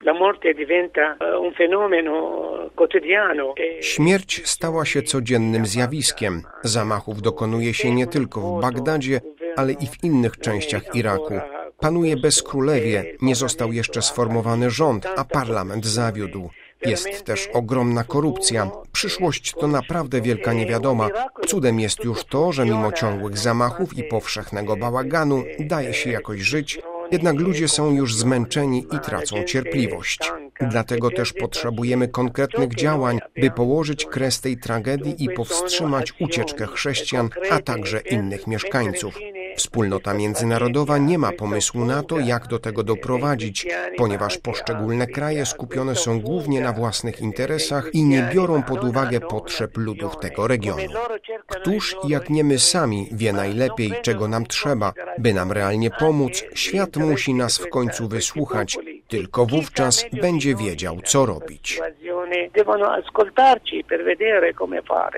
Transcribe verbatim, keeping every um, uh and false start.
Śmierć stała się codziennym zjawiskiem. Zamachów dokonuje się nie tylko w Bagdadzie, ale i w innych częściach Iraku. Panuje bezkrólewie, nie został jeszcze sformowany rząd, a parlament zawiódł. Jest też ogromna korupcja. Przyszłość to naprawdę wielka niewiadoma. Cudem jest już to, że mimo ciągłych zamachów i powszechnego bałaganu daje się jakoś żyć, jednak ludzie są już zmęczeni i tracą cierpliwość. Dlatego też potrzebujemy konkretnych działań, by położyć kres tej tragedii i powstrzymać ucieczkę chrześcijan, a także innych mieszkańców. Wspólnota międzynarodowa nie ma pomysłu na to, jak do tego doprowadzić, ponieważ poszczególne kraje skupione są głównie na własnych interesach i nie biorą pod uwagę potrzeb ludów tego regionu. Któż, jak nie my sami, wie najlepiej, czego nam trzeba, by nam realnie pomóc? Świat musi nas w końcu wysłuchać, tylko wówczas będzie wiedział, co robić.